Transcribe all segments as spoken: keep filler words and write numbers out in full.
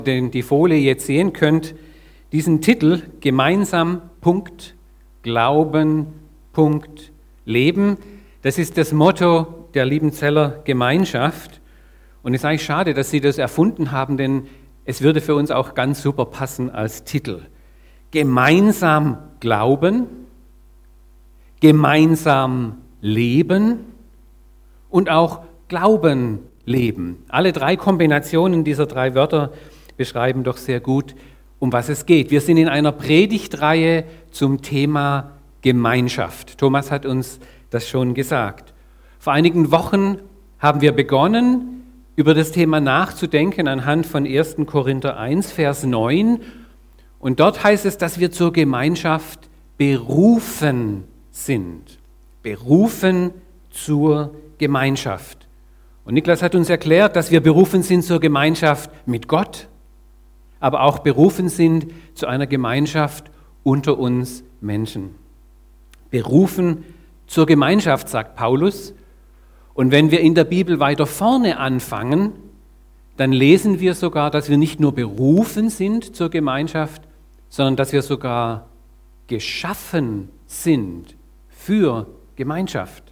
den die Folie jetzt sehen könnt, diesen Titel Gemeinsam, Punkt, Glauben, Punkt, Leben. Das ist das Motto der Liebenzeller Gemeinschaft. Und es ist eigentlich schade, dass Sie das erfunden haben, denn es würde für uns auch ganz super passen als Titel. Gemeinsam glauben, gemeinsam leben und auch Glauben leben. Alle drei Kombinationen dieser drei Wörter beschreiben doch sehr gut, um was es geht. Wir sind in einer Predigtreihe zum Thema Gemeinschaft. Thomas hat uns das schon gesagt. Vor einigen Wochen haben wir begonnen, über das Thema nachzudenken anhand von erster Korinther eins, Vers neun. Und dort heißt es, dass wir zur Gemeinschaft berufen sind. Berufen zur Gemeinschaft. Und Niklas hat uns erklärt, dass wir berufen sind zur Gemeinschaft mit Gott, aber auch berufen sind zu einer Gemeinschaft unter uns Menschen. Berufen zur Gemeinschaft, sagt Paulus. Und wenn wir in der Bibel weiter vorne anfangen, dann lesen wir sogar, dass wir nicht nur berufen sind zur Gemeinschaft, sondern dass wir sogar geschaffen sind für Gemeinschaft.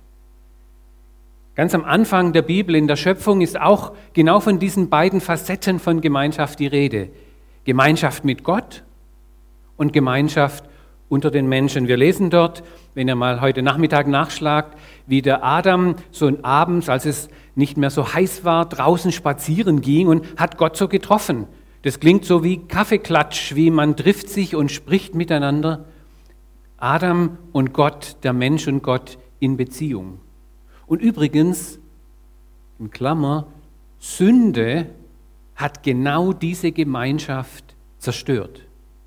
Ganz am Anfang der Bibel in der Schöpfung ist auch genau von diesen beiden Facetten von Gemeinschaft die Rede. Gemeinschaft mit Gott und Gemeinschaft unter den Menschen. Wir lesen dort, wenn ihr mal heute Nachmittag nachschlagt, wie der Adam so abends, als es nicht mehr so heiß war, draußen spazieren ging und hat Gott so getroffen. Das klingt so wie Kaffeeklatsch, wie man trifft sich und spricht miteinander. Adam und Gott, der Mensch und Gott in Beziehung. Und übrigens, in Klammer, Sünde hat genau diese Gemeinschaft zerstört.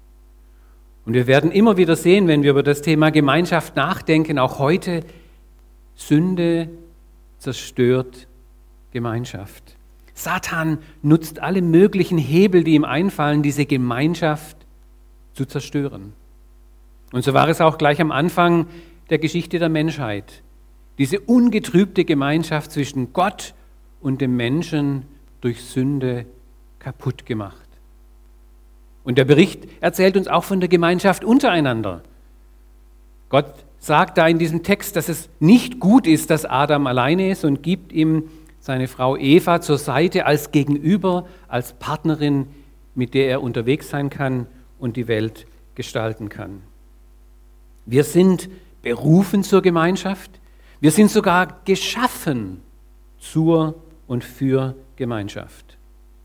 Und wir werden immer wieder sehen, wenn wir über das Thema Gemeinschaft nachdenken, auch heute, Sünde zerstört Gemeinschaft. Satan nutzt alle möglichen Hebel, die ihm einfallen, diese Gemeinschaft zu zerstören. Und so war es auch gleich am Anfang der Geschichte der Menschheit. Diese ungetrübte Gemeinschaft zwischen Gott und dem Menschen durch Sünde kaputt gemacht. Und der Bericht erzählt uns auch von der Gemeinschaft untereinander. Gott sagt da in diesem Text, dass es nicht gut ist, dass Adam alleine ist und gibt ihm seine Frau Eva zur Seite als Gegenüber, als Partnerin, mit der er unterwegs sein kann und die Welt gestalten kann. Wir sind berufen zur Gemeinschaft. Wir sind sogar geschaffen zur und für Gemeinschaft.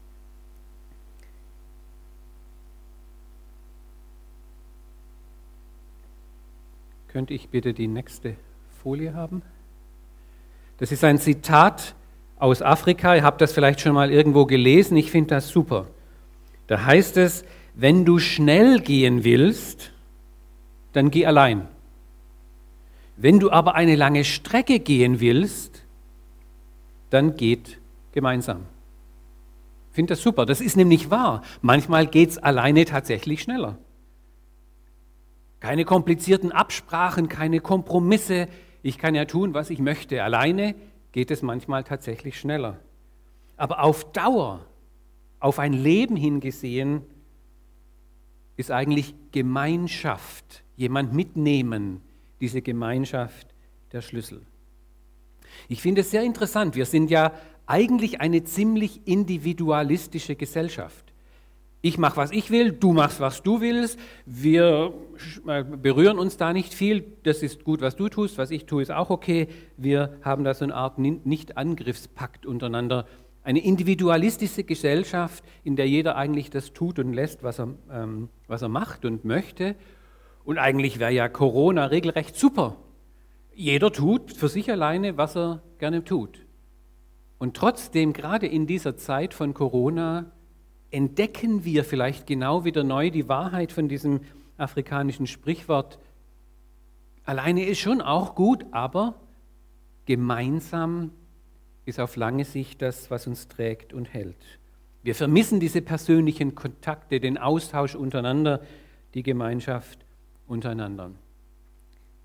Könnte ich bitte die nächste Folie haben? Das ist ein Zitat aus Afrika. Ihr habt das vielleicht schon mal irgendwo gelesen. Ich finde das super. Da heißt es, wenn du schnell gehen willst, dann geh allein. Wenn du aber eine lange Strecke gehen willst, dann geht gemeinsam. Ich finde das super. Das ist nämlich wahr. Manchmal geht es alleine tatsächlich schneller. Keine komplizierten Absprachen, keine Kompromisse. Ich kann ja tun, was ich möchte. Alleine geht es manchmal tatsächlich schneller. Aber auf Dauer, auf ein Leben hingesehen, ist eigentlich Gemeinschaft, jemand mitnehmen, diese Gemeinschaft der Schlüssel. Ich finde es sehr interessant. Wir sind ja eigentlich eine ziemlich individualistische Gesellschaft. Ich mache, was ich will, du machst, was du willst. Wir berühren uns da nicht viel. Das ist gut, was du tust, was ich tue, ist auch okay. Wir haben da so eine Art Nicht-Angriffspakt untereinander. Eine individualistische Gesellschaft, in der jeder eigentlich das tut und lässt, was er, ähm, was er macht und möchte. Und eigentlich wäre ja Corona regelrecht super. Jeder tut für sich alleine, was er gerne tut. Und trotzdem, gerade in dieser Zeit von Corona, entdecken wir vielleicht genau wieder neu die Wahrheit von diesem afrikanischen Sprichwort. Alleine ist schon auch gut, aber gemeinsam ist auf lange Sicht das, was uns trägt und hält. Wir vermissen diese persönlichen Kontakte, den Austausch untereinander, die Gemeinschaft untereinander.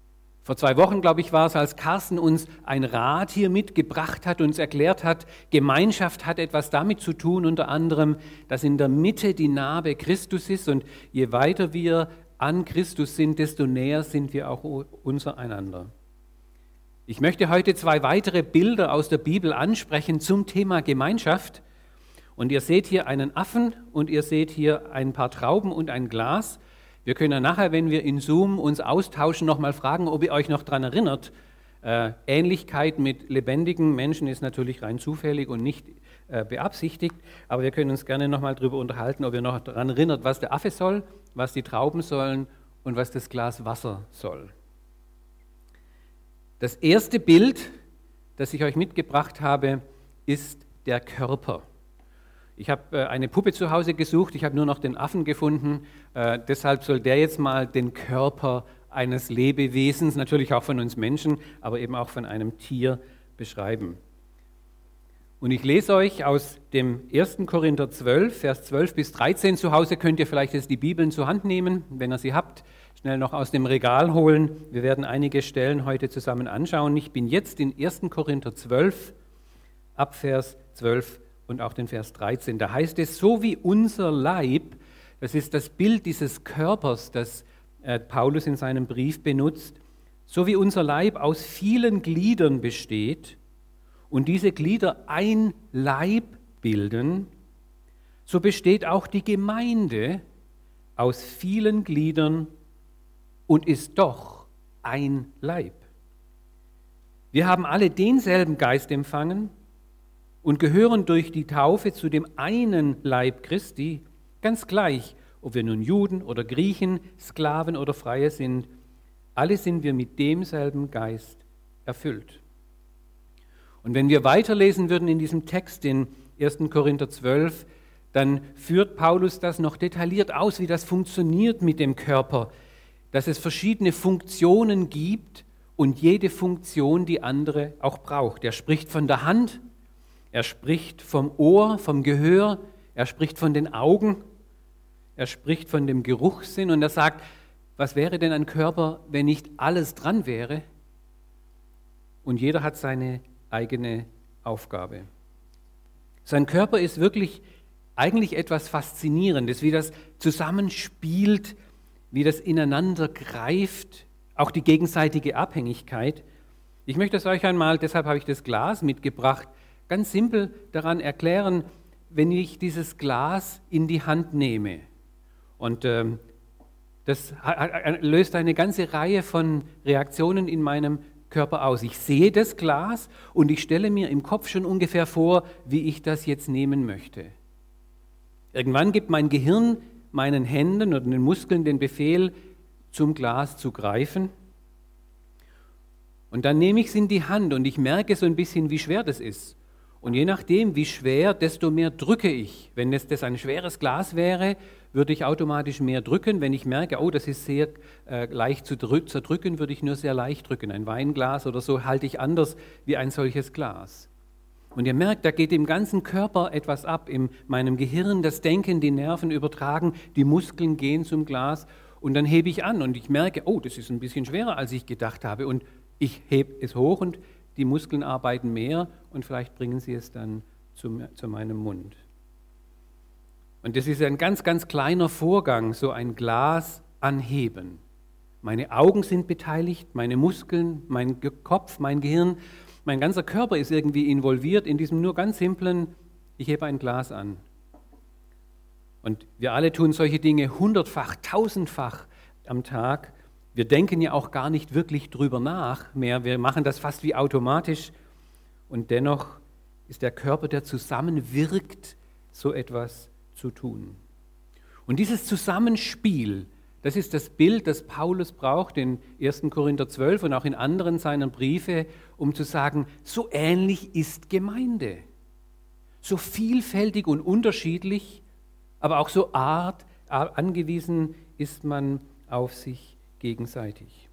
Vor zwei Wochen, glaube ich, war es, als Carsten uns ein Rat hier mitgebracht hat, uns erklärt hat, Gemeinschaft hat etwas damit zu tun, unter anderem, dass in der Mitte die Narbe Christus ist und je weiter wir an Christus sind, desto näher sind wir auch untereinander. Ich möchte heute zwei weitere Bilder aus der Bibel ansprechen zum Thema Gemeinschaft. Und ihr seht hier einen Affen und ihr seht hier ein paar Trauben und ein Glas. Wir können nachher, wenn wir in Zoom uns austauschen, nochmal fragen, ob ihr euch noch daran erinnert. Äh, Ähnlichkeit mit lebendigen Menschen ist natürlich rein zufällig und nicht äh, beabsichtigt, aber wir können uns gerne nochmal darüber unterhalten, ob ihr noch daran erinnert, was der Affe soll, was die Trauben sollen und was das Glas Wasser soll. Das erste Bild, das ich euch mitgebracht habe, ist der Körper. Ich habe eine Puppe zu Hause gesucht, ich habe nur noch den Affen gefunden, äh, deshalb soll der jetzt mal den Körper eines Lebewesens, natürlich auch von uns Menschen, aber eben auch von einem Tier beschreiben. Und ich lese euch aus dem ersten Korinther zwölf, Vers zwölf bis dreizehn. Zu Hause könnt ihr vielleicht jetzt die Bibeln zur Hand nehmen, wenn ihr sie habt, schnell noch aus dem Regal holen. Wir werden einige Stellen heute zusammen anschauen. Ich bin jetzt in ersten Korinther zwölf, ab Vers zwölf und auch den Vers dreizehn. Da heißt es, so wie unser Leib, das ist das Bild dieses Körpers, das äh, Paulus in seinem Brief benutzt, so wie unser Leib aus vielen Gliedern besteht und diese Glieder ein Leib bilden, so besteht auch die Gemeinde aus vielen Gliedern und ist doch ein Leib. Wir haben alle denselben Geist empfangen und gehören durch die Taufe zu dem einen Leib Christi, ganz gleich, ob wir nun Juden oder Griechen, Sklaven oder Freie sind, alle sind wir mit demselben Geist erfüllt. Und wenn wir weiterlesen würden in diesem Text in ersten Korinther zwölf, dann führt Paulus das noch detailliert aus, wie das funktioniert mit dem Körper, dass es verschiedene Funktionen gibt und jede Funktion die andere auch braucht. Er spricht von der Hand, er spricht vom Ohr, vom Gehör, er spricht von den Augen, er spricht von dem Geruchssinn und er sagt, was wäre denn ein Körper, wenn nicht alles dran wäre? Und jeder hat seine eigene Aufgabe. Sein Körper ist wirklich eigentlich etwas Faszinierendes, wie das zusammenspielt, wie das ineinander greift, auch die gegenseitige Abhängigkeit. Ich möchte es euch einmal, deshalb habe ich das Glas mitgebracht, ganz simpel daran erklären, wenn ich dieses Glas in die Hand nehme. Und ähm, das löst eine ganze Reihe von Reaktionen in meinem Körper aus. Ich sehe das Glas und ich stelle mir im Kopf schon ungefähr vor, wie ich das jetzt nehmen möchte. Irgendwann gibt mein Gehirn meinen Händen oder den Muskeln den Befehl, zum Glas zu greifen. Und dann nehme ich es in die Hand und ich merke so ein bisschen, wie schwer das ist. Und je nachdem, wie schwer, desto mehr drücke ich. Wenn es das ein schweres Glas wäre, würde ich automatisch mehr drücken. Wenn ich merke, oh, das ist sehr äh, leicht zu drü- zerdrücken, würde ich nur sehr leicht drücken. Ein Weinglas oder so halte ich anders wie ein solches Glas. Und ihr merkt, da geht im ganzen Körper etwas ab, in meinem Gehirn, das Denken, die Nerven übertragen, die Muskeln gehen zum Glas und dann hebe ich an und ich merke, oh, das ist ein bisschen schwerer, als ich gedacht habe und ich hebe es hoch und die Muskeln arbeiten mehr und vielleicht bringen sie es dann zu, zu meinem Mund. Und das ist ein ganz, ganz kleiner Vorgang, so ein Glas anheben. Meine Augen sind beteiligt, meine Muskeln, mein Kopf, mein Gehirn, mein ganzer Körper ist irgendwie involviert in diesem nur ganz simplen, ich hebe ein Glas an. Und wir alle tun solche Dinge hundertfach, tausendfach am Tag. Wir denken ja auch gar nicht wirklich drüber nach mehr. Wir machen das fast wie automatisch. Und dennoch ist der Körper, der zusammenwirkt, so etwas zu tun. Und dieses Zusammenspiel, das ist das Bild, das Paulus braucht in ersten Korinther zwölf und auch in anderen seiner Briefe, um zu sagen, so ähnlich ist Gemeinde. So vielfältig und unterschiedlich, aber auch so art, angewiesen ist man auf sich gegenseitig.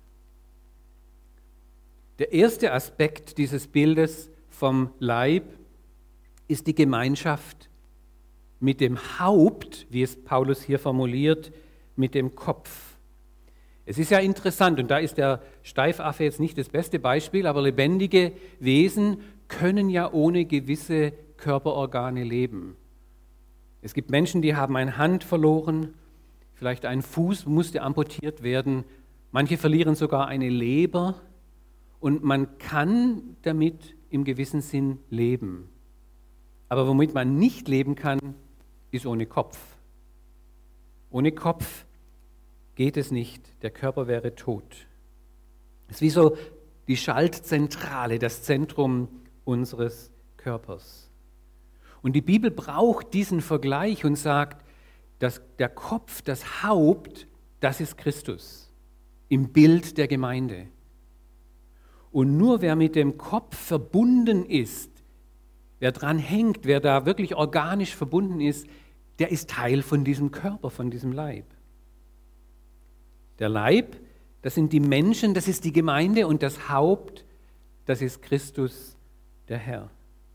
Der erste Aspekt dieses Bildes vom Leib ist die Gemeinschaft mit dem Haupt, wie es Paulus hier formuliert, mit dem Kopf. Es ist ja interessant, und da ist der Steifaffe jetzt nicht das beste Beispiel, aber lebendige Wesen können ja ohne gewisse Körperorgane leben. Es gibt Menschen, die haben eine Hand verloren, vielleicht ein Fuß musste amputiert werden, manche verlieren sogar eine Leber und man kann damit im gewissen Sinn leben. Aber womit man nicht leben kann, ist ohne Kopf. Ohne Kopf geht es nicht, der Körper wäre tot. Es ist wie so die Schaltzentrale, das Zentrum unseres Körpers. Und die Bibel braucht diesen Vergleich und sagt, dass der Kopf, das Haupt, das ist Christus im Bild der Gemeinde. Und nur wer mit dem Kopf verbunden ist, wer dran hängt, wer da wirklich organisch verbunden ist, der ist Teil von diesem Körper, von diesem Leib. Der Leib, das sind die Menschen, das ist die Gemeinde und das Haupt, das ist Christus, der Herr.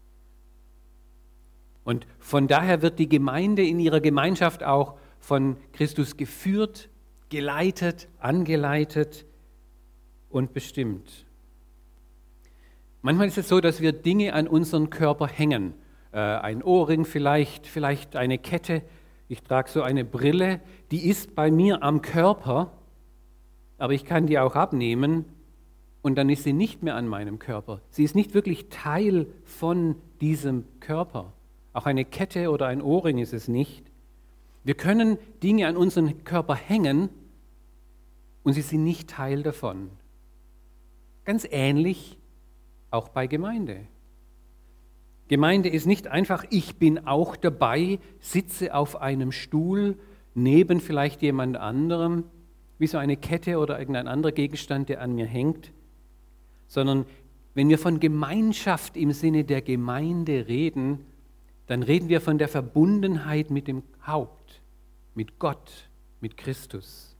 Und von daher wird die Gemeinde in ihrer Gemeinschaft auch von Christus geführt, geleitet, angeleitet und bestimmt. Manchmal ist es so, dass wir Dinge an unseren Körper hängen. Äh, ein Ohrring vielleicht, vielleicht eine Kette. Ich trage so eine Brille, die ist bei mir am Körper, aber ich kann die auch abnehmen und dann ist sie nicht mehr an meinem Körper. Sie ist nicht wirklich Teil von diesem Körper. Auch eine Kette oder ein Ohrring ist es nicht. Wir können Dinge an unseren Körper hängen und sie sind nicht Teil davon. Ganz ähnlich auch bei Gemeinde. Gemeinde ist nicht einfach, ich bin auch dabei, sitze auf einem Stuhl neben vielleicht jemand anderem, wie so eine Kette oder irgendein anderer Gegenstand, der an mir hängt, sondern wenn wir von Gemeinschaft im Sinne der Gemeinde reden, dann reden wir von der Verbundenheit mit dem Haupt, mit Gott, mit Christus.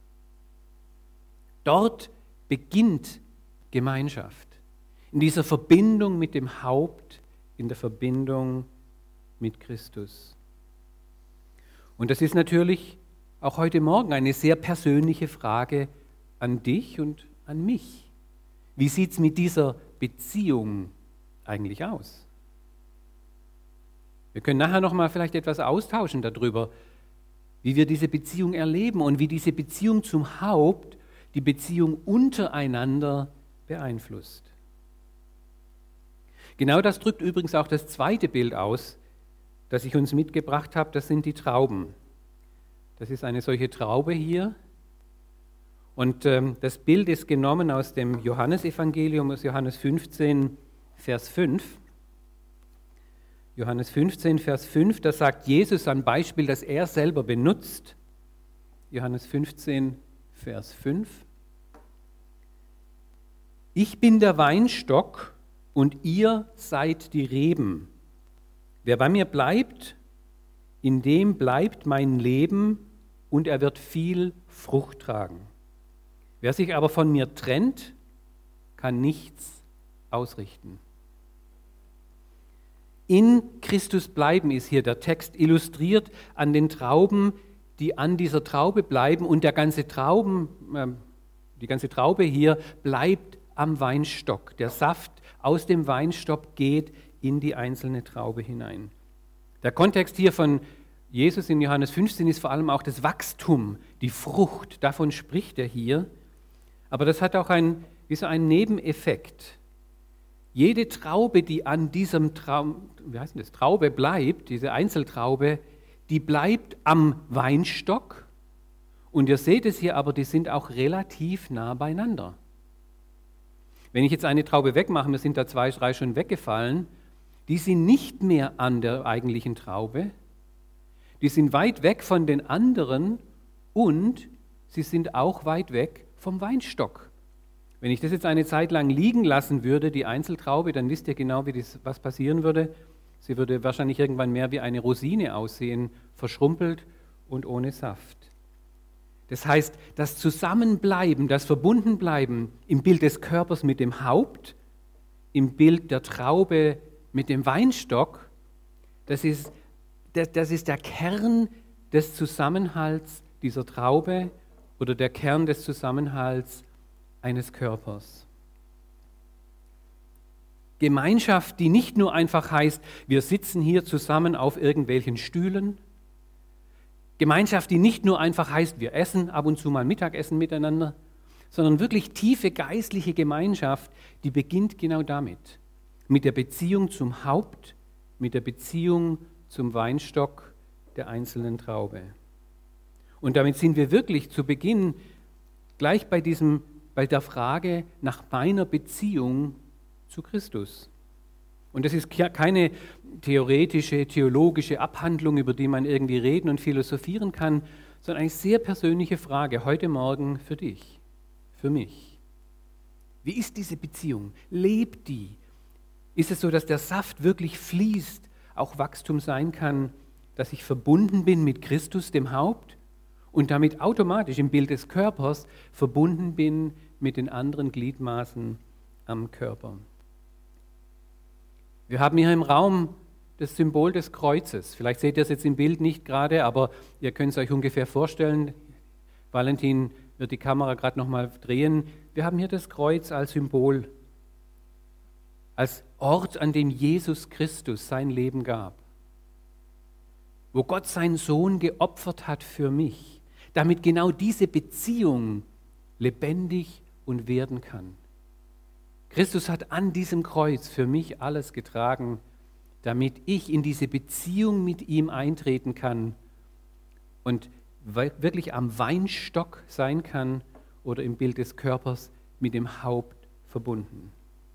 Dort beginnt Gemeinschaft. In dieser Verbindung mit dem Haupt, in der Verbindung mit Christus. Und das ist natürlich auch heute Morgen eine sehr persönliche Frage an dich und an mich. Wie sieht es mit dieser Beziehung eigentlich aus? Wir können nachher noch mal vielleicht etwas austauschen darüber, wie wir diese Beziehung erleben und wie diese Beziehung zum Haupt die Beziehung untereinander beeinflusst. Genau das drückt übrigens auch das zweite Bild aus, das ich uns mitgebracht habe, das sind die Trauben. Das ist eine solche Traube hier. Und ähm, das Bild ist genommen aus dem Johannesevangelium, aus Johannes fünfzehn, Vers fünf. Johannes fünfzehn, Vers fünf, da sagt Jesus ein Beispiel, das er selber benutzt. Johannes fünfzehn, Vers fünf. Ich bin der Weinstock und ihr seid die Reben. Wer bei mir bleibt, in dem bleibt mein Leben und er wird viel Frucht tragen. Wer sich aber von mir trennt, kann nichts ausrichten. In Christus bleiben ist hier der Text illustriert an den Trauben, die an dieser Traube bleiben und der ganze Trauben, äh, die ganze Traube hier bleibt am Weinstock. Der Saft aus dem Weinstock geht in die einzelne Traube hinein. Der Kontext hier von Jesus in Johannes fünfzehn ist vor allem auch das Wachstum, die Frucht, davon spricht er hier. Aber das hat auch ein, wie so einen Nebeneffekt. Jede Traube, die an diesem Traum, wie heißt das, Traube bleibt, diese Einzeltraube, die bleibt am Weinstock. Und ihr seht es hier aber, die sind auch relativ nah beieinander. Wenn ich jetzt eine Traube wegmache, mir sind da zwei, drei schon weggefallen, die sind nicht mehr an der eigentlichen Traube, die sind weit weg von den anderen und sie sind auch weit weg vom Weinstock. Wenn ich das jetzt eine Zeit lang liegen lassen würde, die Einzeltraube, dann wisst ihr genau, wie das, was passieren würde. Sie würde wahrscheinlich irgendwann mehr wie eine Rosine aussehen, verschrumpelt und ohne Saft. Das heißt, das Zusammenbleiben, das Verbundenbleiben im Bild des Körpers mit dem Haupt, im Bild der Traube mit dem Weinstock, das ist, das, das ist der Kern des Zusammenhalts dieser Traube oder der Kern des Zusammenhalts eines Körpers. Gemeinschaft, die nicht nur einfach heißt, wir sitzen hier zusammen auf irgendwelchen Stühlen. Gemeinschaft, die nicht nur einfach heißt, wir essen ab und zu mal Mittagessen miteinander, sondern wirklich tiefe geistliche Gemeinschaft, die beginnt genau damit. Mit der Beziehung zum Haupt, mit der Beziehung zum Weinstock der einzelnen Traube. Und damit sind wir wirklich zu Beginn gleich bei diesem, bei der Frage nach meiner Beziehung zu Christus. Und das ist keine theoretische, theologische Abhandlung, über die man irgendwie reden und philosophieren kann, sondern eine sehr persönliche Frage heute Morgen für dich, für mich. Wie ist diese Beziehung? Lebt die? Ist es so, dass der Saft wirklich fließt, auch Wachstum sein kann, dass ich verbunden bin mit Christus, dem Haupt, und damit automatisch im Bild des Körpers verbunden bin mit den anderen Gliedmaßen am Körper? Wir haben hier im Raum das Symbol des Kreuzes. Vielleicht seht ihr es jetzt im Bild nicht gerade, aber ihr könnt es euch ungefähr vorstellen. Valentin wird die Kamera gerade nochmal drehen. Wir haben hier das Kreuz als Symbol, als Ort, an dem Jesus Christus sein Leben gab, wo Gott seinen Sohn geopfert hat für mich, damit genau diese Beziehung lebendig und werden kann. Christus hat an diesem Kreuz für mich alles getragen, damit ich in diese Beziehung mit ihm eintreten kann und wirklich am Weinstock sein kann oder im Bild des Körpers mit dem Haupt verbunden.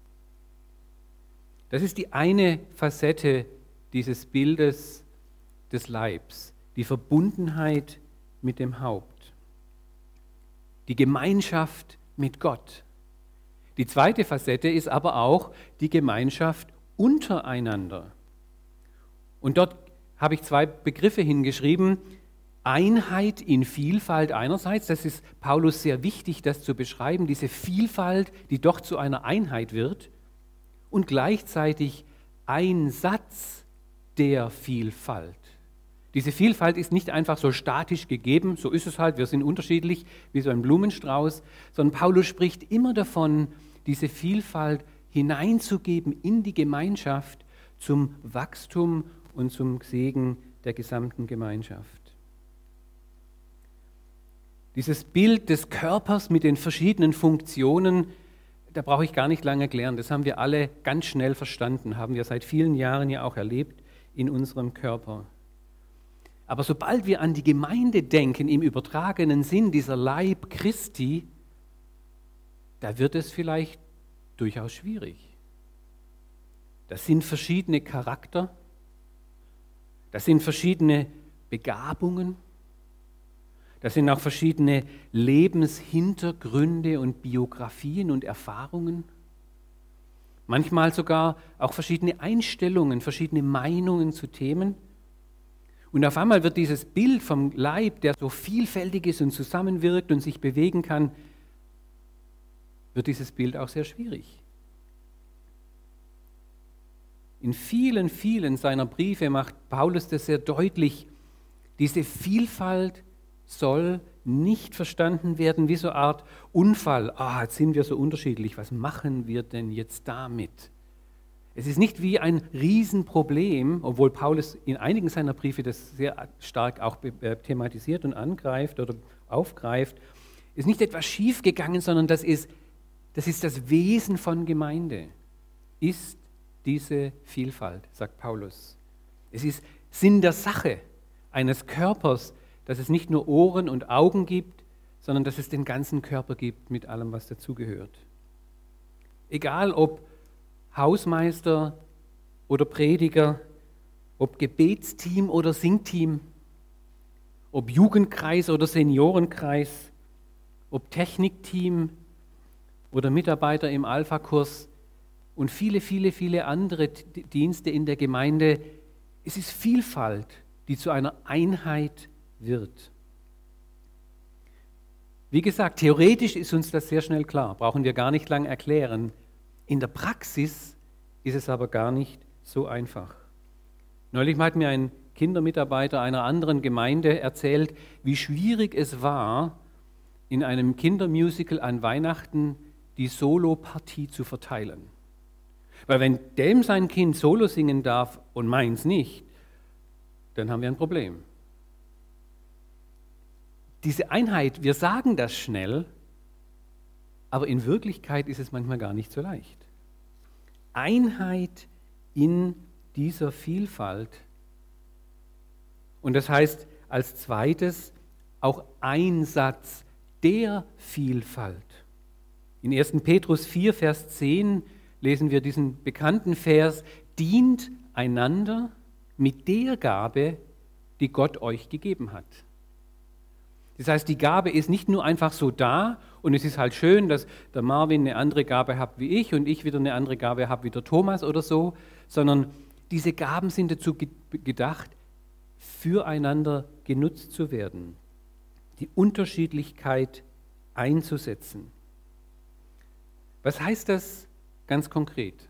Das ist die eine Facette dieses Bildes des Leibs, die Verbundenheit mit dem Haupt, die Gemeinschaft mit Gott. Die zweite Facette ist aber auch die Gemeinschaft untereinander. Und dort habe ich zwei Begriffe hingeschrieben. Einheit in Vielfalt einerseits, das ist Paulus sehr wichtig, das zu beschreiben, diese Vielfalt, die doch zu einer Einheit wird, und gleichzeitig Einsatz der Vielfalt. Diese Vielfalt ist nicht einfach so statisch gegeben, so ist es halt, wir sind unterschiedlich, wie so ein Blumenstrauß, sondern Paulus spricht immer davon, diese Vielfalt hineinzugeben in die Gemeinschaft zum Wachstum und zum Segen der gesamten Gemeinschaft. Dieses Bild des Körpers mit den verschiedenen Funktionen, da brauche ich gar nicht lange erklären, das haben wir alle ganz schnell verstanden, haben wir seit vielen Jahren ja auch erlebt in unserem Körper. Aber sobald wir an die Gemeinde denken, im übertragenen Sinn, dieser Leib Christi, da wird es vielleicht durchaus schwierig. Das sind verschiedene Charakter, das sind verschiedene Begabungen, das sind auch verschiedene Lebenshintergründe und Biografien und Erfahrungen. Manchmal sogar auch verschiedene Einstellungen, verschiedene Meinungen zu Themen. Und auf einmal wird dieses Bild vom Leib, der so vielfältig ist und zusammenwirkt und sich bewegen kann, wird dieses Bild auch sehr schwierig. In vielen, vielen seiner Briefe macht Paulus das sehr deutlich. Diese Vielfalt soll nicht verstanden werden wie so eine Art Unfall. Ah, jetzt sind wir so unterschiedlich, was machen wir denn jetzt damit? Es ist nicht wie ein Riesenproblem, obwohl Paulus in einigen seiner Briefe das sehr stark auch thematisiert und angreift oder aufgreift. Es ist nicht etwas schiefgegangen, sondern das ist, das ist das Wesen von Gemeinde, ist diese Vielfalt, sagt Paulus. Es ist Sinn der Sache eines Körpers, dass es nicht nur Ohren und Augen gibt, sondern dass es den ganzen Körper gibt mit allem, was dazugehört. Egal ob Hausmeister oder Prediger, ob Gebetsteam oder Singteam, ob Jugendkreis oder Seniorenkreis, ob Technikteam oder Mitarbeiter im Alpha-Kurs und viele, viele, viele andere Dienste in der Gemeinde. Es ist Vielfalt, die zu einer Einheit wird. Wie gesagt, theoretisch ist uns das sehr schnell klar, brauchen wir gar nicht lang erklären. In der Praxis ist es aber gar nicht so einfach. Neulich hat mir ein Kindermitarbeiter einer anderen Gemeinde erzählt, wie schwierig es war, in einem Kindermusical an Weihnachten die Solopartie zu verteilen. Weil wenn dem sein Kind Solo singen darf und meins nicht, dann haben wir ein Problem. Diese Einheit, wir sagen das schnell, aber in Wirklichkeit ist es manchmal gar nicht so leicht. Einheit in dieser Vielfalt. Und das heißt als zweites auch Einsatz der Vielfalt. In ersten Petrus vier, Vers zehn lesen wir diesen bekannten Vers: Dient einander mit der Gabe, die Gott euch gegeben hat. Das heißt, die Gabe ist nicht nur einfach so da und es ist halt schön, dass der Marvin eine andere Gabe hat wie ich und ich wieder eine andere Gabe habe wie der Thomas oder so, sondern diese Gaben sind dazu gedacht, füreinander genutzt zu werden, die Unterschiedlichkeit einzusetzen. Was heißt das ganz konkret?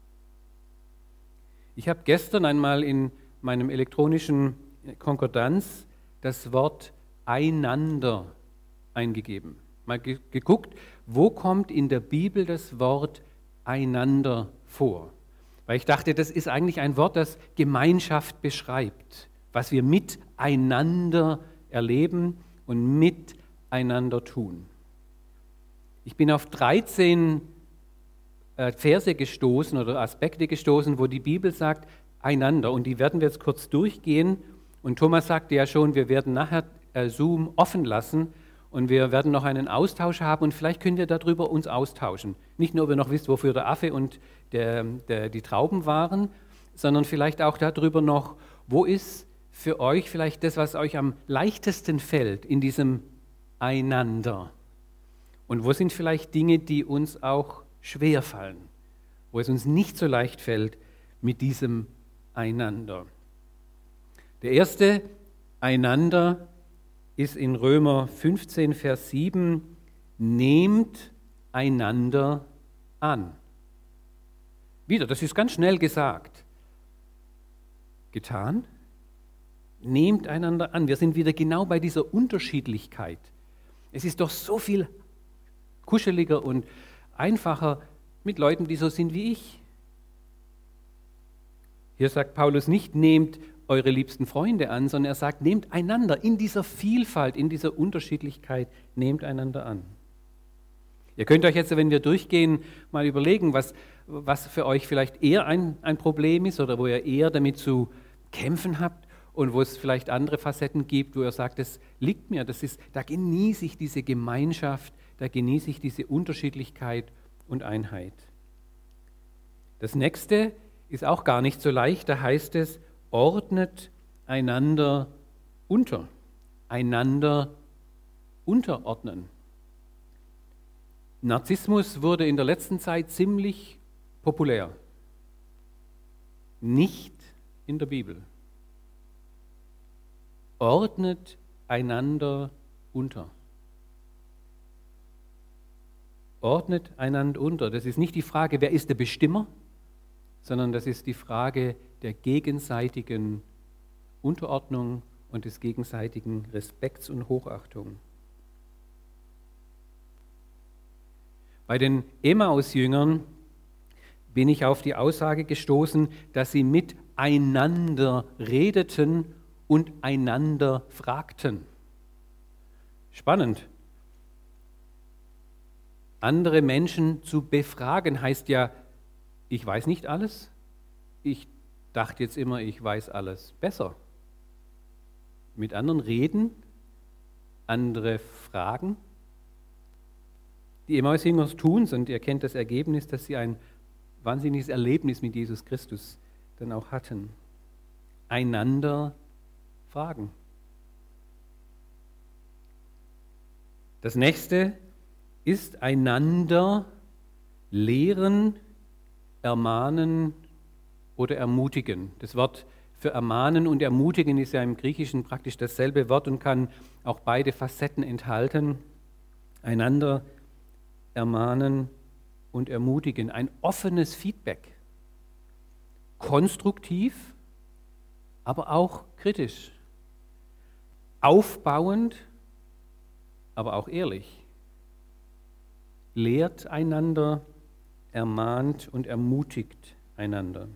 Ich habe gestern einmal in meinem elektronischen Konkordanz das Wort einander eingegeben. Mal ge- geguckt, wo kommt in der Bibel das Wort einander vor? Weil ich dachte, das ist eigentlich ein Wort, das Gemeinschaft beschreibt, was wir miteinander erleben und miteinander tun. Ich bin auf dreizehn äh, Verse gestoßen oder Aspekte gestoßen, wo die Bibel sagt, einander. Und die werden wir jetzt kurz durchgehen. Und Thomas sagte ja schon, wir werden nachher äh, Zoom offen lassen und wir werden noch einen Austausch haben und vielleicht können wir darüber uns austauschen. Nicht nur, ob ihr noch wisst, wofür der Affe und der, der, die Trauben waren, sondern vielleicht auch darüber noch, wo ist für euch vielleicht das, was euch am leichtesten fällt in diesem Einander? Und wo sind vielleicht Dinge, die uns auch schwer fallen, wo es uns nicht so leicht fällt mit diesem Einander? Der erste Einander ist in Römer fünfzehn, Vers sieben, nehmt einander an. Wieder, das ist ganz schnell gesagt. Getan? Nehmt einander an. Wir sind wieder genau bei dieser Unterschiedlichkeit. Es ist doch so viel kuscheliger und einfacher mit Leuten, die so sind wie ich. Hier sagt Paulus nicht, nehmt eure liebsten Freunde an, sondern er sagt, nehmt einander in dieser Vielfalt, in dieser Unterschiedlichkeit, nehmt einander an. Ihr könnt euch jetzt, wenn wir durchgehen, mal überlegen, was, was für euch vielleicht eher ein, ein Problem ist oder wo ihr eher damit zu kämpfen habt und wo es vielleicht andere Facetten gibt, wo ihr sagt, das liegt mir, das ist, da genieße ich diese Gemeinschaft, da genieße ich diese Unterschiedlichkeit und Einheit. Das nächste ist auch gar nicht so leicht, da heißt es, ordnet einander unter, einander unterordnen. Narzissmus wurde in der letzten Zeit ziemlich populär. Nicht in der Bibel. Ordnet einander unter. Ordnet einander unter. Das ist nicht die Frage, wer ist der Bestimmer, sondern das ist die Frage der gegenseitigen Unterordnung und des gegenseitigen Respekts und Hochachtung. Bei den Emmaus-Jüngern bin ich auf die Aussage gestoßen, dass sie miteinander redeten und einander fragten. Spannend. Andere Menschen zu befragen heißt ja, ich weiß nicht alles, ich dachte jetzt immer, ich weiß alles besser. Mit anderen reden, andere fragen. Die Emmaus-Jünger tun es und ihr kennt das Ergebnis, dass sie ein wahnsinniges Erlebnis mit Jesus Christus dann auch hatten. Einander fragen. Das nächste ist einander lehren, ermahnen oder ermutigen. Das Wort für ermahnen und ermutigen ist ja im Griechischen praktisch dasselbe Wort und kann auch beide Facetten enthalten. Einander ermahnen und ermutigen. Ein offenes Feedback. Konstruktiv, aber auch kritisch. Aufbauend, aber auch ehrlich. Lehrt einander, ermahnt und ermutigt einander.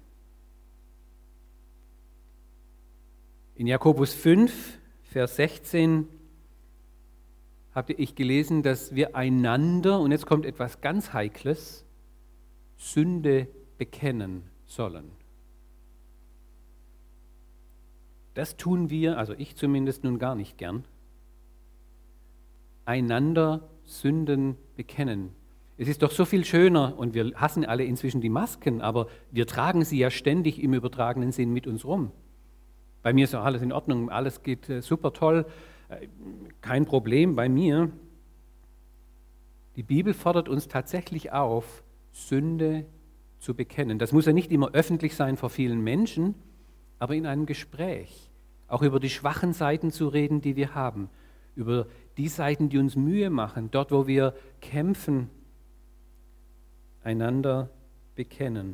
In Jakobus fünf, Vers sechzehn habe ich gelesen, dass wir einander, und jetzt kommt etwas ganz Heikles, Sünde bekennen sollen. Das tun wir, also ich zumindest nun gar nicht gern. Einander Sünden bekennen. Es ist doch so viel schöner, und wir hassen alle inzwischen die Masken, aber wir tragen sie ja ständig im übertragenen Sinn mit uns rum. Bei mir ist ja alles in Ordnung, alles geht äh, super toll, äh, kein Problem bei mir. Die Bibel fordert uns tatsächlich auf, Sünde zu bekennen. Das muss ja nicht immer öffentlich sein vor vielen Menschen, aber in einem Gespräch, auch über die schwachen Seiten zu reden, die wir haben, über die Seiten, die uns Mühe machen, dort, wo wir kämpfen, einander bekennen.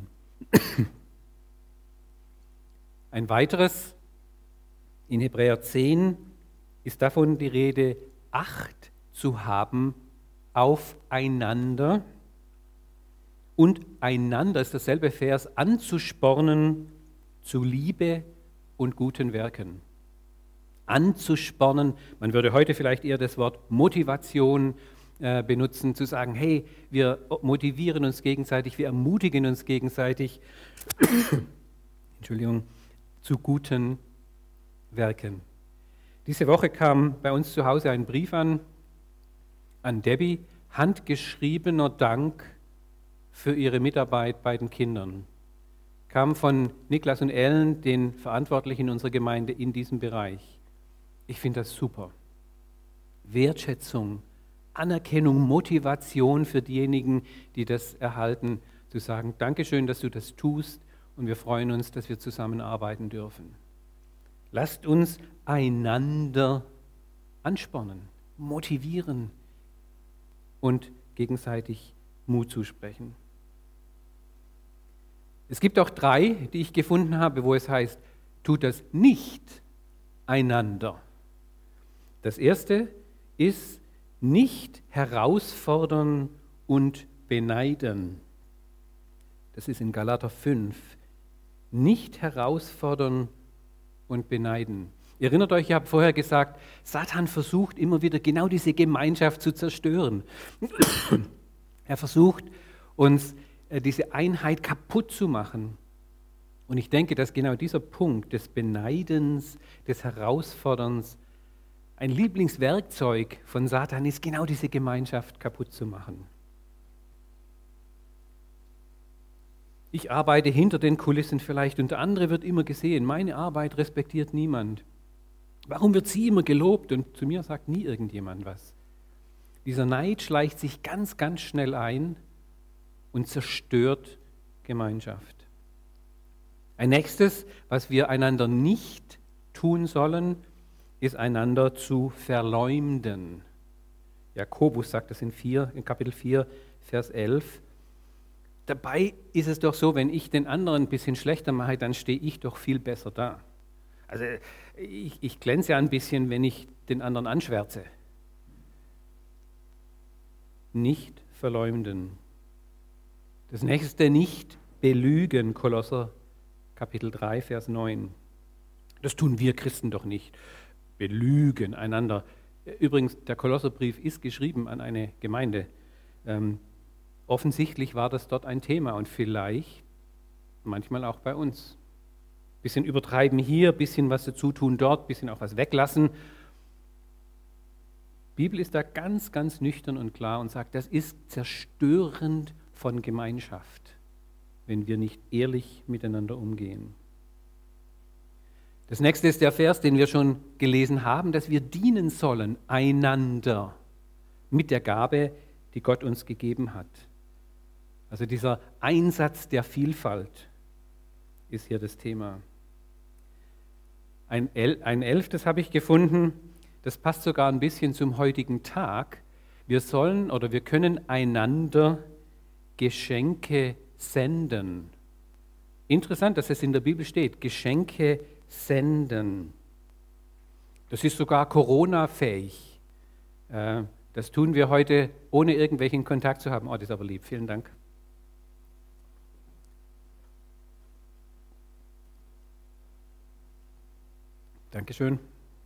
Ein weiteres, in Hebräer zehn, ist davon die Rede, Acht zu haben aufeinander und einander, ist dasselbe Vers, anzuspornen zu Liebe und guten Werken. Anzuspornen, man würde heute vielleicht eher das Wort Motivation äh, benutzen, zu sagen, hey, wir motivieren uns gegenseitig, wir ermutigen uns gegenseitig, Entschuldigung, zu guten Werken. Diese Woche kam bei uns zu Hause ein Brief an, an Debbie, handgeschriebener Dank für ihre Mitarbeit bei den Kindern. Kam von Niklas und Ellen, den Verantwortlichen unserer Gemeinde in diesem Bereich. Ich finde das super. Wertschätzung, Anerkennung, Motivation für diejenigen, die das erhalten, zu sagen, Dankeschön, dass du das tust und wir freuen uns, dass wir zusammenarbeiten dürfen. Lasst uns einander anspornen, motivieren und gegenseitig Mut zusprechen. Es gibt auch drei, die ich gefunden habe, wo es heißt, tut das nicht einander. Das erste ist nicht herausfordern und beneiden. Das ist in Galater fünf. Nicht herausfordern und beneiden. Ihr erinnert euch, ich habe vorher gesagt, Satan versucht immer wieder genau diese Gemeinschaft zu zerstören. Er versucht uns diese Einheit kaputt zu machen. Und ich denke, dass genau dieser Punkt des Beneidens, des Herausforderns, ein Lieblingswerkzeug von Satan ist, genau diese Gemeinschaft kaputt zu machen. Ich arbeite hinter den Kulissen vielleicht und der andere wird immer gesehen. Meine Arbeit respektiert niemand. Warum wird sie immer gelobt und zu mir sagt nie irgendjemand was? Dieser Neid schleicht sich ganz, ganz schnell ein und zerstört Gemeinschaft. Ein nächstes, was wir einander nicht tun sollen, ist einander zu verleumden. Jakobus sagt das in, vier, in Kapitel vier, Vers elf. Dabei ist es doch so, wenn ich den anderen ein bisschen schlechter mache, dann stehe ich doch viel besser da. Also ich, ich glänze ja ein bisschen, wenn ich den anderen anschwärze. Nicht verleumden. Das nächste, nicht belügen, Kolosser Kapitel drei, Vers neun. Das tun wir Christen doch nicht. Belügen einander. Übrigens, der Kolosserbrief ist geschrieben an eine Gemeinde. Ähm, offensichtlich war das dort ein Thema und vielleicht manchmal auch bei uns. Bisschen übertreiben hier, bisschen was dazu tun dort, bisschen auch was weglassen. Die Bibel ist da ganz, ganz nüchtern und klar und sagt, das ist zerstörend von Gemeinschaft, wenn wir nicht ehrlich miteinander umgehen. Das nächste ist der Vers, den wir schon gelesen haben, dass wir dienen sollen einander mit der Gabe, die Gott uns gegeben hat. Also dieser Einsatz der Vielfalt ist hier das Thema. Ein, El- ein elftes habe ich gefunden, das passt sogar ein bisschen zum heutigen Tag. Wir sollen oder wir können einander Geschenke senden. Interessant, dass es in der Bibel steht, Geschenke senden. Das ist sogar Corona-fähig. Äh, Das tun wir heute, ohne irgendwelchen Kontakt zu haben. Oh, das ist aber lieb. Vielen Dank. Dankeschön.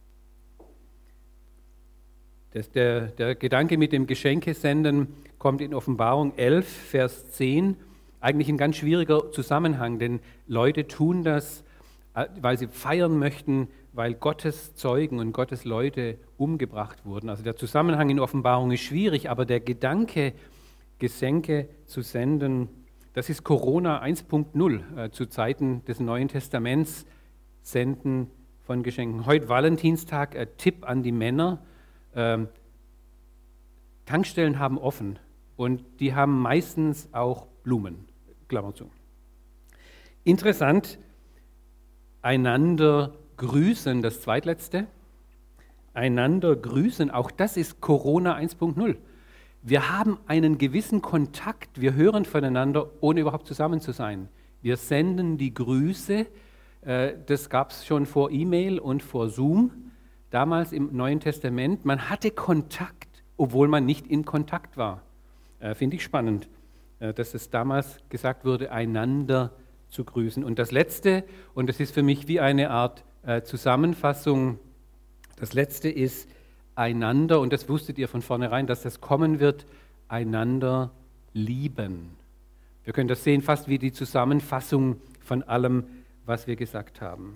Das, der, der Gedanke mit dem Geschenkesenden kommt in Offenbarung elf, Vers zehn. Eigentlich ein ganz schwieriger Zusammenhang, denn Leute tun das, weil sie feiern möchten, weil Gottes Zeugen und Gottes Leute umgebracht wurden. Also der Zusammenhang in Offenbarung ist schwierig, aber der Gedanke, Geschenke zu senden, das ist Corona eins Punkt null äh, zu Zeiten des Neuen Testaments, Senden von Geschenken. Heute Valentinstag, ein Tipp an die Männer. Ähm, Tankstellen haben offen und die haben meistens auch Blumen, Klammer zu. Interessant, einander grüßen, das zweitletzte. Einander grüßen, auch das ist Corona eins Punkt null. Wir haben einen gewissen Kontakt, wir hören voneinander, ohne überhaupt zusammen zu sein. Wir senden die Grüße, äh, das gab es schon vor E-Mail und vor Zoom, damals im Neuen Testament. Man hatte Kontakt, obwohl man nicht in Kontakt war. Äh, Finde ich spannend, äh, dass es damals gesagt wurde, einander zu grüßen. Und das Letzte, und das ist für mich wie eine Art äh, Zusammenfassung, das Letzte ist einander, und das wusstet ihr von vornherein, dass das kommen wird, einander lieben. Wir können das sehen fast wie die Zusammenfassung von allem, was wir gesagt haben.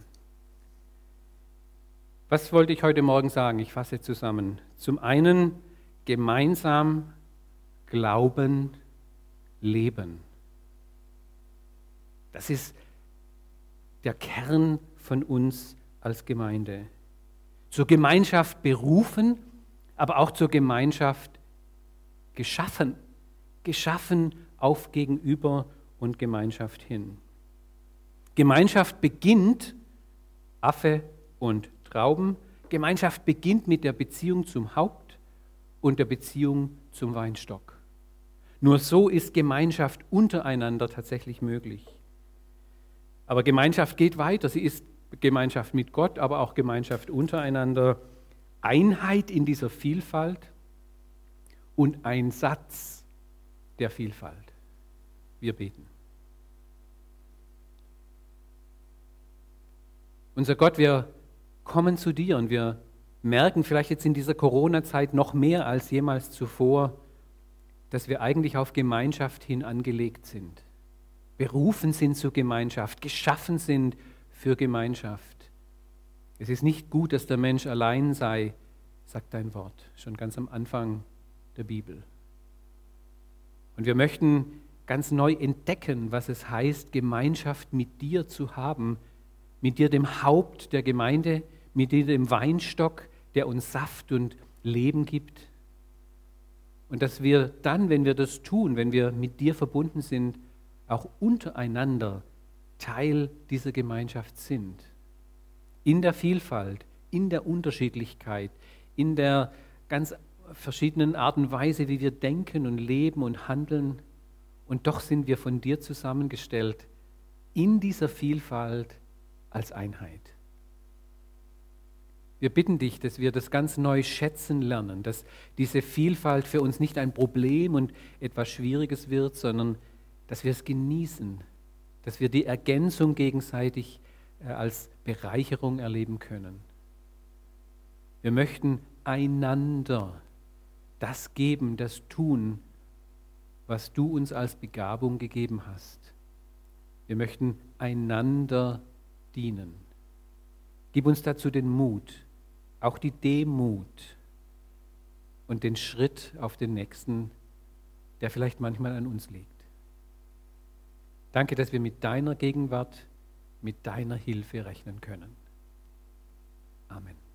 Was wollte ich heute Morgen sagen? Ich fasse zusammen. Zum einen gemeinsam glauben, leben. Das ist der Kern von uns als Gemeinde. Zur Gemeinschaft berufen, aber auch zur Gemeinschaft geschaffen. Geschaffen auf Gegenüber und Gemeinschaft hin. Gemeinschaft beginnt, Affe und Trauben, Gemeinschaft beginnt mit der Beziehung zum Haupt und der Beziehung zum Weinstock. Nur so ist Gemeinschaft untereinander tatsächlich möglich. Aber Gemeinschaft geht weiter. Sie ist Gemeinschaft mit Gott, aber auch Gemeinschaft untereinander. Einheit in dieser Vielfalt und ein Satz der Vielfalt. Wir beten. Unser Gott, wir kommen zu dir und wir merken vielleicht jetzt in dieser Corona-Zeit noch mehr als jemals zuvor, dass wir eigentlich auf Gemeinschaft hin angelegt sind. Berufen sind zur Gemeinschaft, geschaffen sind für Gemeinschaft. Es ist nicht gut, dass der Mensch allein sei, sagt dein Wort, schon ganz am Anfang der Bibel. Und wir möchten ganz neu entdecken, was es heißt, Gemeinschaft mit dir zu haben, mit dir dem Haupt der Gemeinde, mit dir dem Weinstock, der uns Saft und Leben gibt. Und dass wir dann, wenn wir das tun, wenn wir mit dir verbunden sind, auch untereinander Teil dieser Gemeinschaft sind. In der Vielfalt, in der Unterschiedlichkeit, in der ganz verschiedenen Art und Weise, wie wir denken und leben und handeln. Und doch sind wir von dir zusammengestellt, in dieser Vielfalt als Einheit. Wir bitten dich, dass wir das ganz neu schätzen lernen, dass diese Vielfalt für uns nicht ein Problem und etwas Schwieriges wird, sondern dass wir es genießen, dass wir die Ergänzung gegenseitig äh, als Bereicherung erleben können. Wir möchten einander das geben, das tun, was du uns als Begabung gegeben hast. Wir möchten einander dienen. Gib uns dazu den Mut, auch die Demut und den Schritt auf den Nächsten, der vielleicht manchmal an uns liegt. Danke, dass wir mit deiner Gegenwart, mit deiner Hilfe rechnen können. Amen.